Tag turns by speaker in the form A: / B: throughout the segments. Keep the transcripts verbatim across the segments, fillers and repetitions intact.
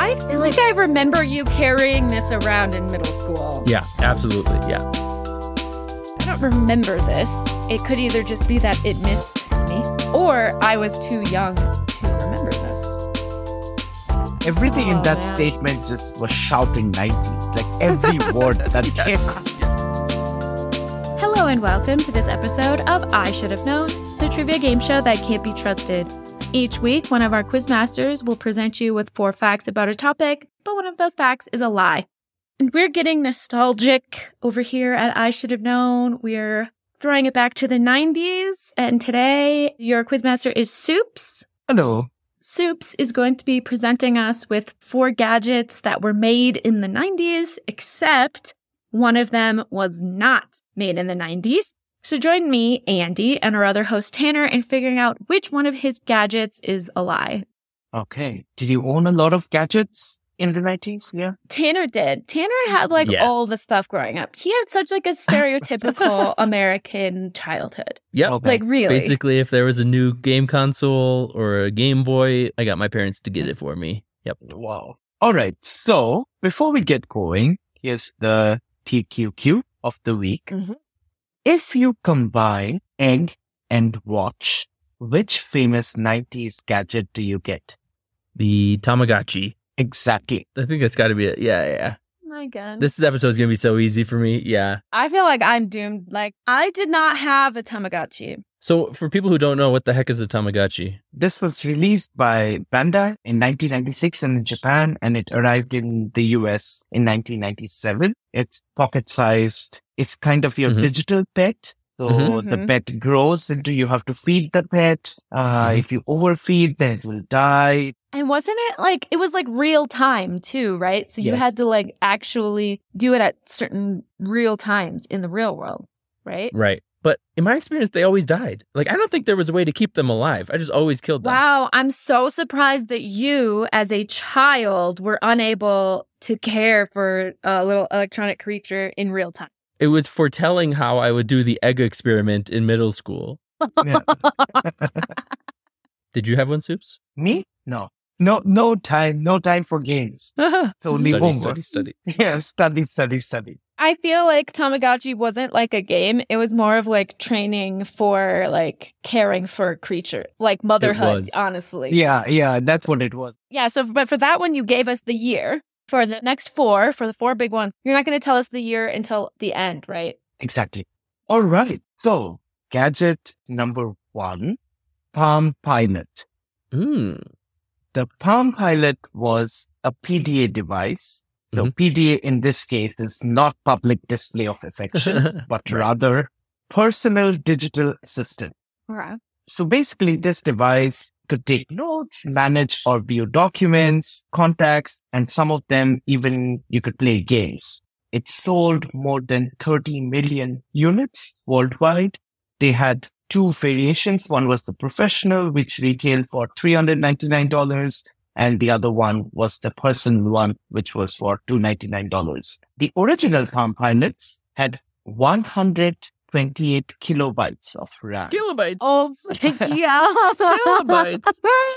A: I feel like I remember you carrying this around in middle school.
B: Yeah, absolutely. Yeah.
A: I don't remember this. It could either just be that it missed me, or I was too young to remember this.
C: Everything
A: Oh,
C: in that
A: man.
C: statement just was shouting nineties. Like every word that came out.
A: Hello and welcome to this episode of I Should Have Known, the trivia game show that can't be trusted. Each week, one of our quizmasters will present you with four facts about a topic, but one of those facts is a lie. And we're getting nostalgic over here at I Should Have Known. We're throwing it back to the nineties, and today your quizmaster is Soups.
C: Hello.
A: Soups is going to be presenting us with four gadgets that were made in the nineties, except one of them was not made in the nineties. So join me, Andy, and our other host, Tanner, in figuring out which one of his gadgets is a lie.
C: Okay. Did you own a lot of gadgets in the nineties? Yeah.
A: Tanner did. Tanner had like
B: Yeah.
A: all the stuff growing up. He had such like a stereotypical American childhood.
B: Yep.
C: Okay.
A: Like really.
B: Basically, if there was a new game console or a Game Boy, I got my parents to get it for me. Yep.
C: Wow. All right. So before we get going, here's the T Q Q of the week.
A: Mhm.
C: If you combine egg and watch, which famous nineties gadget do you get?
B: The Tamagotchi.
C: Exactly.
B: I think that's got to be it. Yeah, yeah.
A: My God.
B: This episode is going to be so easy for me. Yeah.
A: I feel like I'm doomed. Like, I did not have a Tamagotchi.
B: So for people who don't know, what the heck is a Tamagotchi?
C: This was released by Bandai in nineteen ninety-six and in Japan, and it arrived in the U S in nineteen ninety-seven. It's pocket-sized. It's kind of your
B: Mhm.
C: digital pet. So
B: Mhm.
C: the
A: Mhm.
C: pet grows into, you have to feed the pet. Uh,
B: Mhm.
C: If you overfeed, then it will die.
A: And wasn't it like, it was like real time too, right? So you
C: Yes.
A: had to like actually do it at certain real times in the real world, right?
B: Right. But in my experience, they always died. Like, I don't think there was a way to keep them alive. I just always killed them.
A: Wow, I'm so surprised that you, as a child, were unable to care for a little electronic creature in real time.
B: It was foretelling how I would do the egg experiment in middle school.
C: Yeah.
B: Did you have one, Soups?
C: Me? No. No, no time, no time for games. Only
B: study,
C: homework.
B: study, study.
C: Yeah, study, study, study.
A: I feel like Tamagotchi wasn't like a game. It was more of like training for like caring for a creature, like motherhood,
B: was.
A: honestly.
C: Yeah, yeah, that's what it was.
A: Yeah. So, but for that one, you gave us the year. For the next four, for the four big ones, you're not going to tell us the year until the end, right?
C: Exactly. All right. So, gadget number one, Palm Pilot.
B: Mm.
C: The Palm Pilot was a P D A device. So,
B: Mhm.
C: P D A in this case is not public display of affection, but
B: Right.
C: rather personal digital assistant.
A: Okay.
C: So basically, this device could take notes, manage or view documents, contacts, and some of them even you could play games. It sold more than thirty million units worldwide. They had two variations. One was the professional, which retailed for three hundred ninety-nine dollars. And the other one was the personal one, which was for two hundred ninety-nine dollars. The original Palm Pilots had one hundred twenty-eight kilobytes of RAM.
B: Kilobytes.
A: Oh, yeah.
B: Kilobytes.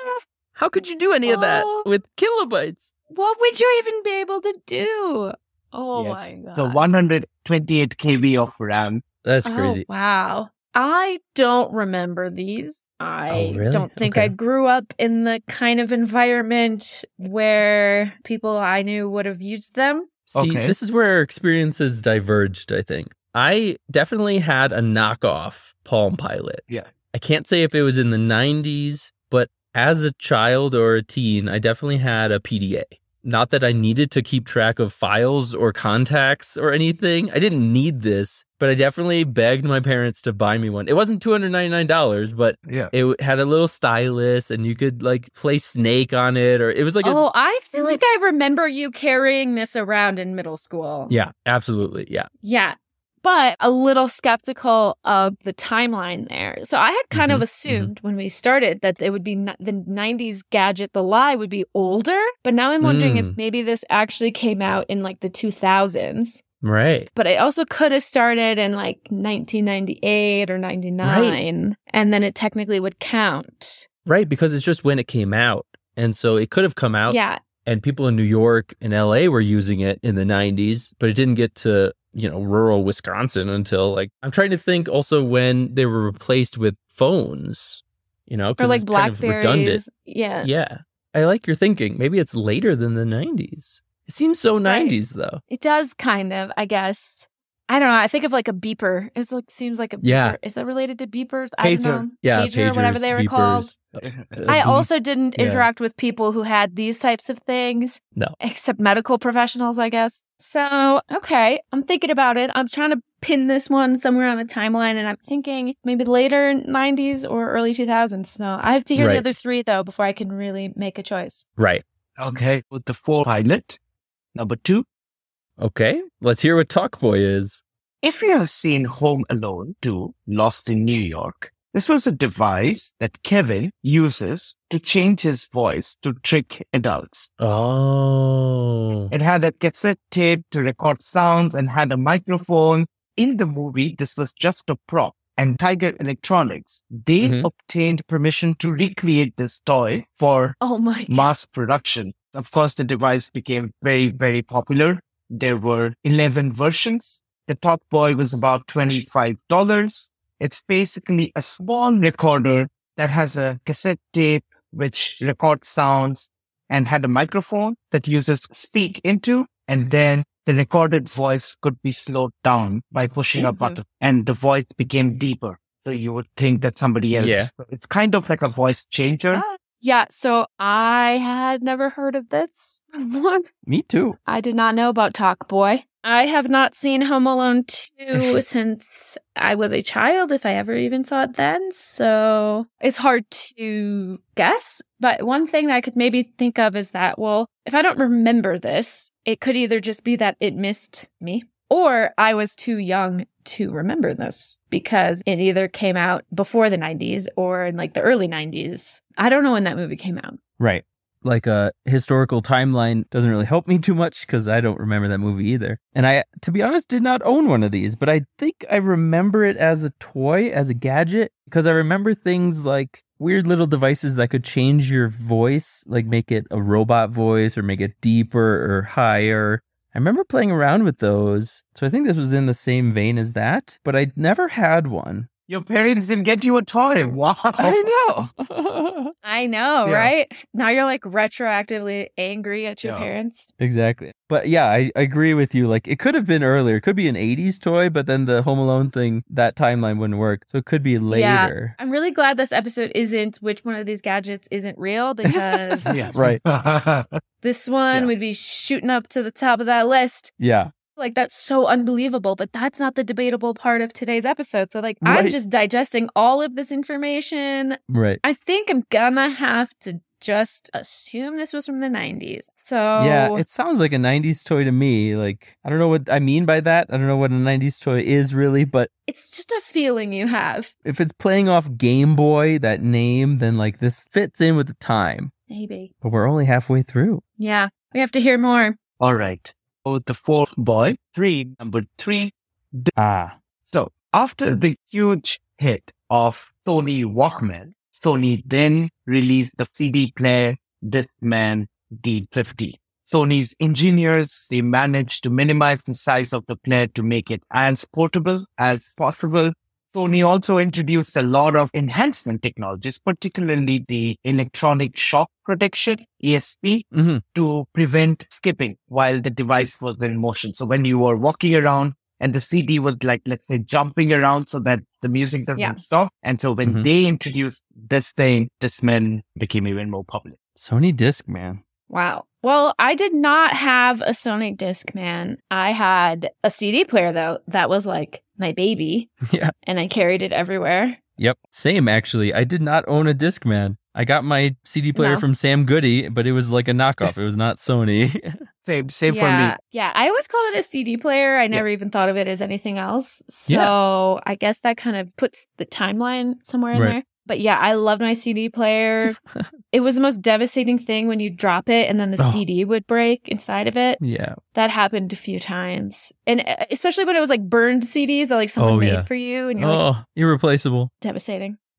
B: How could you do any of that
A: Oh.
B: with kilobytes?
A: What would you even be able to do? Oh
C: Yes.
A: my God.
C: So one hundred twenty-eight kilobytes of RAM.
B: That's
A: Oh,
B: crazy.
A: wow. I don't remember these. I
B: Oh, really?
A: don't think
B: Okay.
A: I grew up in the kind of environment where people I knew would have used them.
B: See,
C: Okay.
B: this is where our experiences diverged, I think. I definitely had a knockoff Palm Pilot.
C: Yeah.
B: I can't say if it was in the nineties, but as a child or a teen, I definitely had a P D A. Not that I needed to keep track of files or contacts or anything. I didn't need this, but I definitely begged my parents to buy me one. It wasn't two hundred ninety-nine dollars, but
C: Yeah.
B: it had a little stylus and you could like play Snake on it, or it was like a...
A: Oh, I feel like I remember you carrying this around in middle school.
B: Yeah, absolutely. Yeah.
A: Yeah. But a little skeptical of the timeline there. So I had kind of
B: Mhm,
A: assumed when we started that it would be n- the nineties gadget, the lie would be older. But now I'm wondering if
B: Mm.
A: maybe this actually came out in like the two thousands.
B: Right.
A: But it also could have started in like nineteen ninety-eight or ninety-nine. And then it technically would count.
B: Right, because it's just when it came out. And so it could have come out
A: Yeah.
B: and people in New York and L A were using it in the nineties, but it didn't get to, you know, rural Wisconsin until like, I'm trying to think also when they were replaced with phones, you know,
A: Or
B: because
A: like
B: it's kind of redundant.
A: Blackberries. Yeah.
B: Yeah. I like your thinking. Maybe it's later than the nineties. It seems so nineties though.
A: It does kind of, I guess. I don't know. I think of like a beeper. It's like seems like a beeper.
B: Yeah.
A: Is that related to beepers? I don't
C: Pager.
A: know.
B: Yeah,
A: Pager, whatever
B: pagers,
A: they were called.
B: beepers, uh,
A: I
B: beep.
A: also didn't
B: Yeah.
A: interact with people who had these types of things.
B: No.
A: Except medical professionals, I guess. So, okay. I'm thinking about it. I'm trying to pin this one somewhere on a timeline, and I'm thinking maybe later nineties or early two thousands. So I have to hear
B: Right.
A: the other three, though, before I can really make a choice.
B: Right.
C: Okay. With the four pilot. Number two.
B: Okay. Let's hear what Talkboy is.
C: If you have seen Home Alone two, Lost in New York, this was a device that Kevin uses to change his voice to trick adults.
B: Oh.
C: It had a cassette tape to record sounds and had a microphone. In the movie, this was just a prop. And Tiger Electronics, they
B: Mhm.
C: obtained permission to recreate this toy for
A: Oh my God.
C: mass production. Of course, the device became very, very popular. There were eleven versions. The Talkboy was about twenty-five dollars. It's basically a small recorder that has a cassette tape which records sounds and had a microphone that users speak into, and then the recorded voice could be slowed down by pushing a
A: Mhm.
C: button, and the voice became deeper. So you would think that somebody else.
B: Yeah.
C: So it's kind of like a voice changer.
A: Ah. Yeah, so I had never heard of this one.
B: Me too.
A: I did not know about Talkboy. I have not seen Home Alone two since I was a child, if I ever even saw it then. So it's hard to guess. But one thing that I could maybe think of is that, well, if I don't remember this, it could either just be that it missed me, or I was too young to remember this because it either came out before the nineties or in like the early nineties. I don't know when that movie came out.
B: Right. Like a historical timeline doesn't really help me too much because I don't remember that movie either. And I, to be honest, did not own one of these, but I think I remember it as a toy, as a gadget, because I remember things like weird little devices that could change your voice, like make it a robot voice or make it deeper or higher. I remember playing around with those. So I think this was in the same vein as that, but I never had one.
C: Your parents didn't get you a toy. Wow.
B: I know.
A: I know,
C: Yeah.
A: right? Now you're like retroactively angry at your
C: Yeah.
A: parents.
B: Exactly. But yeah, I, I agree with you. Like, it could have been earlier. It could be an eighties toy, but then the Home Alone thing, that timeline wouldn't work. So it could be later.
A: I'm really glad this episode isn't which one of these gadgets isn't real, because
C: Yeah.
B: Right.
A: this one
C: Yeah.
A: would be shooting up to the top of that list.
B: Yeah.
A: Like, that's so unbelievable, but that's not the debatable part of today's episode. So, like, I'm
B: Right.
A: just digesting all of this information.
B: Right.
A: I think I'm gonna have to just assume this was from the nineties. So,
B: Yeah, it sounds like a nineties toy to me. Like, I don't know what I mean by that. I don't know what a nineties toy is really, but
A: it's just a feeling you have.
B: if it's playing off Game Boy, that name, then like this fits in with the time.
A: Maybe.
B: But we're only halfway through.
A: Yeah, we have to hear more.
C: All right. Oh, the fourth boy. Three. Number three.
B: Ah.
C: So after the huge hit of Sony Walkman, Sony then released the C D player Discman D fifty. Sony's engineers, they managed to minimize the size of the player to make it as portable as possible. Sony also introduced a lot of enhancement technologies, particularly the electronic shock protection, E S P,
B: Mm-hmm.
C: to prevent skipping while the device was in motion. So when you were walking around and the C D was like, let's say, jumping around so that the music doesn't
A: Yeah.
C: stop. And so when
B: Mhm.
C: they introduced this thing, Discman became even more popular.
B: Sony Discman.
A: Wow. Well, I did not have a Sony Discman. I had a C D player, though, that was like my baby,
B: Yeah.
A: and I carried it everywhere.
B: Yep. Same, actually. I did not own a Discman. I got my C D player
A: No.
B: from Sam Goody, but it was like a knockoff. It was not Sony.
C: Same, same
A: yeah.
C: for me.
A: Yeah. I always called it a C D player. I never even thought of it as anything else. So I guess that kind of puts the timeline somewhere in
B: Right.
A: there. But yeah, I loved my C D player. It was the most devastating thing when you drop it and then the
B: Oh.
A: C D would break inside of it.
B: Yeah.
A: That happened a few times. And uh, especially when it was like burned C Ds that like someone
B: Oh,
A: made
B: yeah.
A: for you and you're like,
B: Oh, irreplaceable.
A: devastating.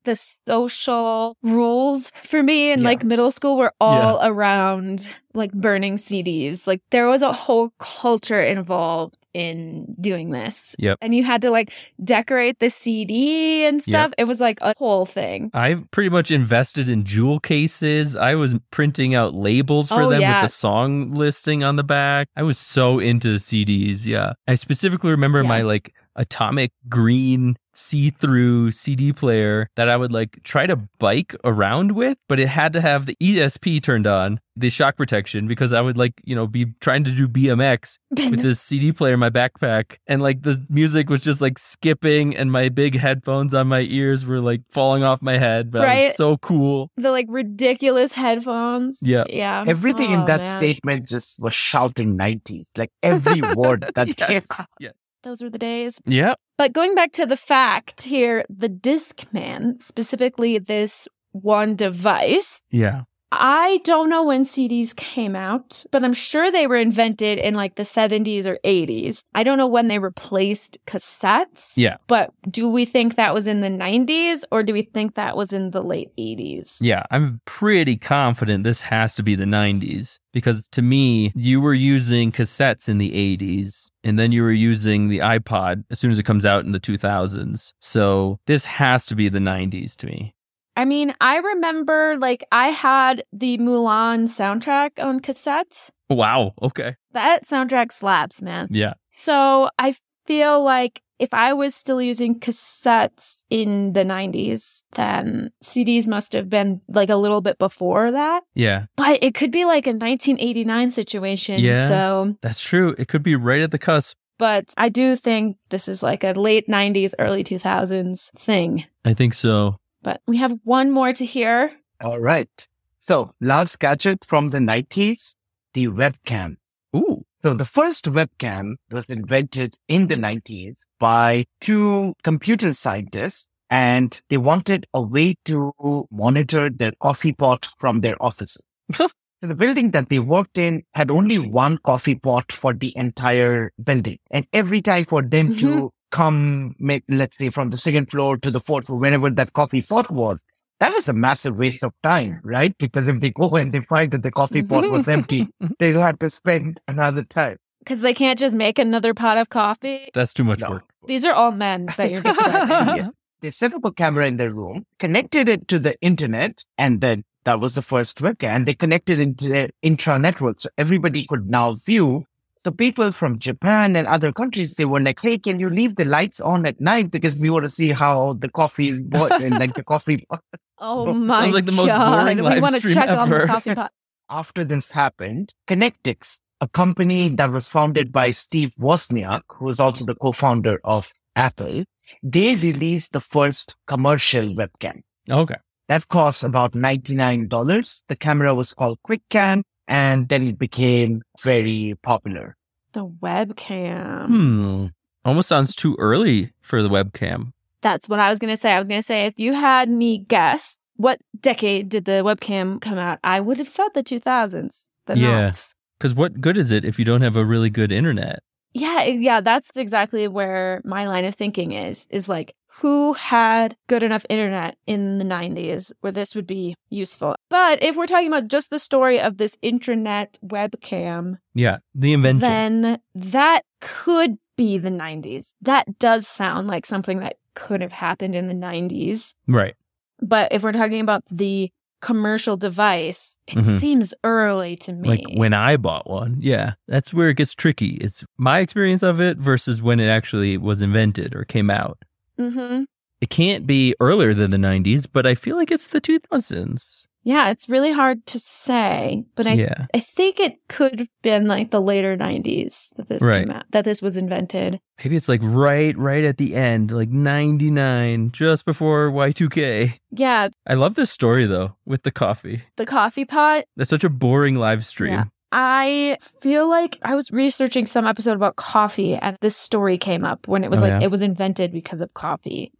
A: the social rules for me in
C: Yeah.
A: like middle school were all around like burning C Ds. Like there was a whole culture involved in doing this.
B: Yep.
A: And you had to like decorate the C D and stuff.
B: Yep.
A: It was like a whole thing.
B: I pretty much invested in jewel cases. I was printing out labels for
A: Oh,
B: them
A: yeah.
B: with the song listing on the back. I was so into C Ds. Yeah. I specifically remember
A: Yeah.
B: my like atomic green see-through C D player that I would like try to bike around with, but it had to have the E S P turned on, the shock protection, because I would like, you know, be trying to do B M X with this C D player in my backpack. And like the music was just like skipping and my big headphones on my ears were like falling off my head. But it
A: Right.
B: was so cool.
A: The like ridiculous headphones.
B: Yeah.
A: Yeah.
C: Everything
A: Oh,
C: in that
A: man.
C: statement just was shouting nineties. Like every word that
B: Yes.
C: came out.
B: Yeah.
A: Those were the days.
B: Yeah.
A: But going back to the fact here, the Discman, specifically this one device,
B: Yeah.
A: I don't know when C Ds came out, but I'm sure they were invented in like the seventies or eighties. I don't know when they replaced cassettes.
B: Yeah.
A: But do we think that was in the nineties or do we think that was in the late eighties?
B: Yeah, I'm pretty confident this has to be the nineties because to me, you were using cassettes in the eighties and then you were using the iPod as soon as it comes out in the two thousands. So this has to be the nineties to me.
A: I mean, I remember like I had the Mulan soundtrack on cassette.
B: Wow. Okay.
A: That soundtrack slaps, man.
B: Yeah.
A: So I feel like if I was still using cassettes in the nineties, then C Ds must have been like a little bit before that.
B: Yeah.
A: But it could be like a nineteen eighty-nine situation.
B: Yeah.
A: So,
B: That's true. It could be right at the cusp.
A: but I do think this is like a late nineties, early two thousands thing.
B: I think so.
A: But we have one more to hear.
C: All right. So last gadget from the nineties, the webcam.
B: Ooh.
C: So the first webcam was invented in the nineties by two computer scientists, and they wanted a way to monitor their coffee pot from their offices. So the building that they worked in had only one coffee pot for the entire building. And every time for them to come, make, let's say, from the second floor to the fourth floor, whenever that coffee pot was, that was a massive waste of time, right? Because if they go and they find that the coffee pot was empty, they had to spend another time.
A: Because they can't just make another pot of coffee.
B: That's too much
C: No.
B: work.
A: These are all men that you're describing.
C: Yeah. They set up a camera in their room, connected it to the internet, and then that was the first webcam. And they connected it to their intra network. So everybody could now view. So people from Japan and other countries, they were like, hey, can you leave the lights on at night? Because we want to see how the coffee is boiling, like the coffee.
A: Oh my
B: Sounds like the most
A: God.
B: boring
A: We
B: live
A: want to
B: stream
A: check on the
B: ever.
A: coffee pot.
C: After this happened, Connectix, a company that was founded by Steve Wozniak, who is also the co-founder of Apple, they released the first commercial webcam.
B: Okay.
C: That cost about ninety-nine dollars. The camera was called QuickCam, and then it became very popular.
A: The webcam.
B: Hmm. Almost sounds too early for the webcam.
A: That's what I was going to say. I was going to say, if you had me guess, what decade did the webcam come out? I would have said the two thousands. The
B: Yeah.
A: noughts.
B: Because what good is it if you don't have a really good internet?
A: Yeah, yeah, that's exactly where my line of thinking is, is like, who had good enough internet in the nineties where this would be useful? But if we're talking about just the story of this intranet webcam,
B: Yeah, the invention.
A: then that could be the nineties. That does sound like something that could have happened in the nineties.
B: Right.
A: But if we're talking about the commercial device, it
B: Mhm.
A: seems early to me.
B: Like when I bought one. Yeah, that's where it gets tricky. It's my experience of it versus when it actually was invented or came out.
A: Mm-hmm.
B: It can't be earlier than the nineties, but I feel like it's the two thousands.
A: Yeah, it's really hard to say, but I
B: Yeah.
A: I think it could have been like the later nineties that this
B: Right.
A: came out, that this was invented.
B: Maybe it's like right, right at the end, like ninety-nine, just before Y two K.
A: Yeah,
B: I love this story though, with the coffee.
A: the coffee pot.
B: That's such a boring live stream.
A: Yeah. I feel like I was researching some episode about coffee and this story came up when it was
B: Oh,
A: like
B: yeah?
A: it was invented because of coffee.
B: Mm-hmm.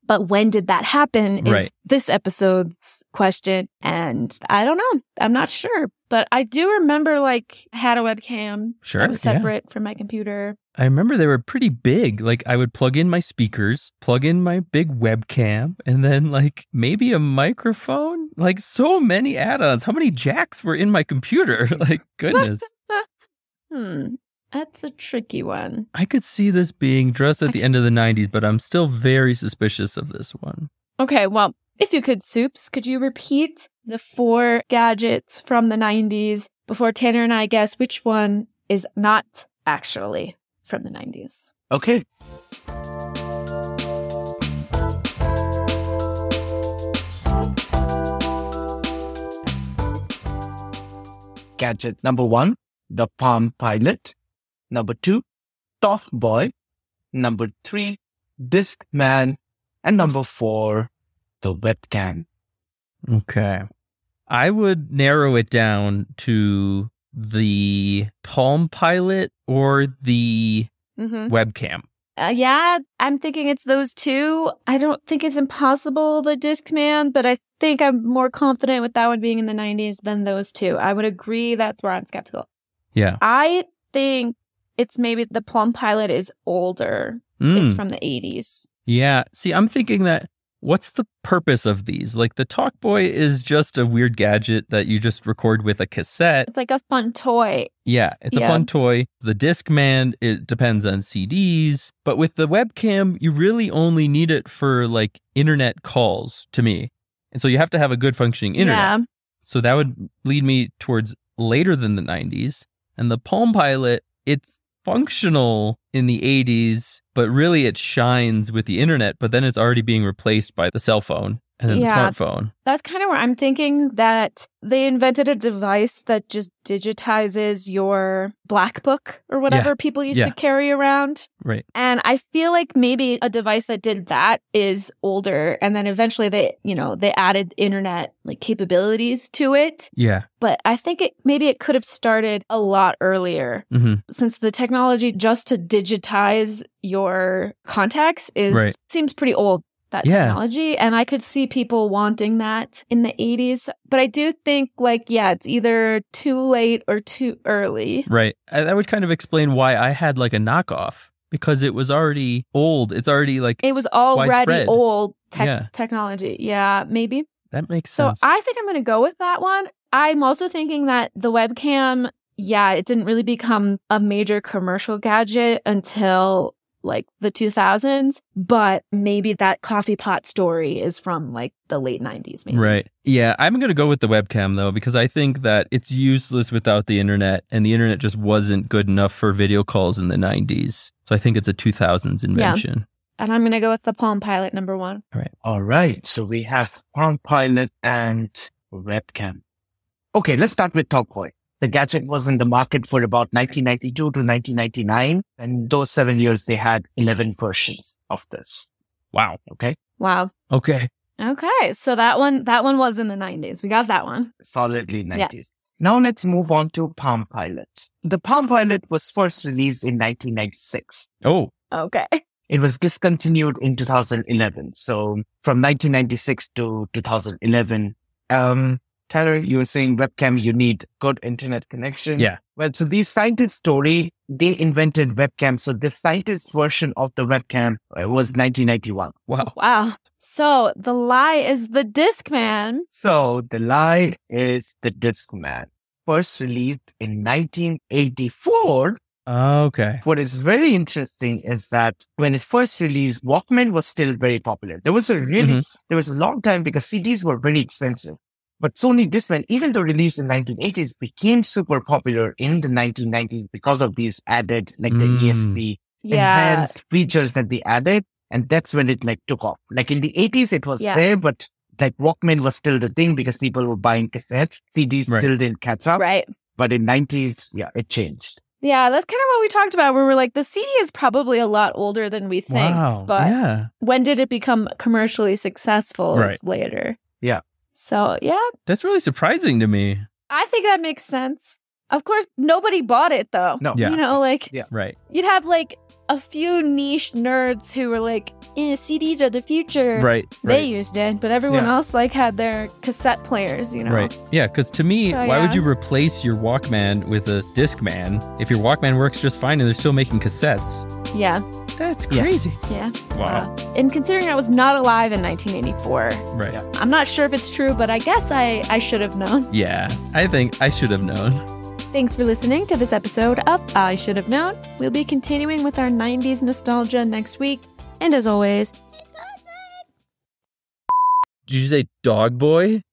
A: But when did that happen is
B: Right.
A: this episode's question. And I don't know. I'm not sure. But I do remember like I had a webcam
B: Sure,
A: that was
B: yeah.
A: separate from my computer.
B: I remember they were pretty big. Like I would plug in my speakers, plug in my big webcam, and then like maybe a microphone. Like so many add-ons. How many jacks were in my computer? Like goodness.
A: Hmm. That's a tricky one.
B: I could see this being just at the end of the nineties, but I'm still very suspicious of this one.
A: Okay, well, if you could, Soups, could you repeat the four gadgets from the nineties before Tanner and I guess which one is not actually from the nineties?
C: Okay. Gadget number one, the Palm Pilot. Number two, Talk Boy. Number three, Discman. And number four, the webcam.
B: Okay. I would narrow it down to the Palm Pilot or the
A: Mm-hmm.
B: webcam.
A: Uh, yeah, I'm thinking it's those two. I don't think it's impossible, the Discman, but I think I'm more confident with that one being in the nineties than those two. I would agree that's where I'm skeptical.
B: Yeah.
A: I think it's maybe the Palm Pilot is older.
B: Mm.
A: It's from the eighties.
B: Yeah. See, I'm thinking that what's the purpose of these? Like the Talk Boy is just a weird gadget that you just record with a cassette.
A: It's like a fun toy.
B: Yeah, it's a
A: Yeah.
B: fun toy. The Discman, it depends on C Ds. But with the webcam, you really only need it for like internet calls to me. And so you have to have a good functioning internet.
A: Yeah.
B: So that would lead me towards later than the nineties. And the Palm Pilot, it's functional in the eighties, but really it shines with the internet, but then it's already being replaced by the cell phone and then
A: Yeah.
B: the smartphone.
A: That's kind of where I'm thinking that they invented a device that just digitizes your black book or whatever
B: Yeah.
A: people used
B: Yeah.
A: to carry around.
B: Right.
A: And I feel like maybe a device that did that is older. And then eventually they, you know, they added internet like capabilities to it.
B: Yeah.
A: But I think it maybe it could have started a lot earlier
B: hmm
A: since the technology just to digitize your contacts is
B: Right.
A: seems pretty old. That
B: Yeah.
A: technology. And I could see people wanting that in the eighties. But I do think like, yeah, it's either too late or too early.
B: Right. I, that would kind of explain why I had like a knockoff because it was already old. It's already like,
A: It was already
B: Widespread.
A: old tech
B: Yeah.
A: technology. Yeah, maybe.
B: that makes
A: So
B: sense.
A: I think I'm going to go with that one. I'm also thinking that the webcam, yeah, it didn't really become a major commercial gadget until like the two thousands, but maybe that coffee pot story is from like the late nineties, maybe.
B: Right. Yeah, I'm going to go with the webcam though, because I think that it's useless without the internet and the internet just wasn't good enough for video calls in the nineties. So I think it's a two thousands invention.
A: And I'm going to go with the Palm Pilot number one.
C: All right. So we have Palm Pilot and webcam. Okay, let's start with Talk Boy. The gadget was in the market for about nineteen ninety-two to nineteen ninety-nine. And those seven years, they had eleven versions of this.
B: Wow.
C: Okay.
A: Wow.
B: Okay.
A: Okay. So that one, that one was in the nineties. We got that one.
C: Solidly nineties. Now let's move on to Palm Pilot. The Palm Pilot was first released in nineteen ninety-six.
B: Oh,
A: Okay.
C: It was discontinued in two thousand eleven. So from nineteen ninety-six to two thousand eleven, um, Tyler, you were saying webcam, you need good internet connection.
B: yeah.
C: Well, so the scientist story, they invented webcam. So the scientist version of the webcam uh, was nineteen ninety-one.
B: Wow.
A: Wow. So the lie is the Discman.
C: So the lie is the Discman. First released in nineteen eighty-four.
B: Okay.
C: What is very interesting is that when it first released, Walkman was still very popular. There was a really,
B: Mhm.
C: there was a long time because C Ds were very expensive. But Sony Discman, even though released in nineteen eighties, became super popular in the nineteen nineties because of these added, like the
B: Mm.
C: E S P
A: Yeah.
C: enhanced features that they added. And that's when it like took off. Like in the eighties, it was
A: Yeah.
C: there, but like Walkman was still the thing because people were buying cassettes. C Ds
B: Right.
C: still didn't catch up.
A: Right.
C: But in nineties, yeah, it changed.
A: Yeah, that's kind of what we talked about where we're like, the C D is probably a lot older than we think.
B: Wow.
A: But
B: yeah.
A: when did it become commercially successful?
B: Right.
A: Is later.
C: Yeah.
A: So, yeah,
B: That's really surprising to me.
A: I think that makes sense. Of course, nobody bought it though.
C: No.
B: Yeah.
A: You know, like
C: Yeah.
B: Right.
A: you'd have like a few niche nerds who were like, eh, C Ds are the future.
B: Right.
A: They
B: right.
A: used it, but everyone
C: Yeah.
A: else like had their cassette players, you know.
B: Right. Yeah, because to me,
A: So,
B: why would
A: yeah.
B: you replace your Walkman with a Discman if your Walkman works just fine and they're still making cassettes?
A: Yeah.
B: That's
C: Yes.
B: crazy.
A: Yeah.
B: Wow.
A: Uh, and considering I was not alive in nineteen eighty-four,
B: Right.
C: Yeah.
A: I'm not sure if it's true, but I guess I, I should have known.
B: Yeah, I think I should have known.
A: Thanks for listening to this episode of I Should Have Known. We'll be continuing with our nineties nostalgia next week. And as always,
B: Did you say dog boy?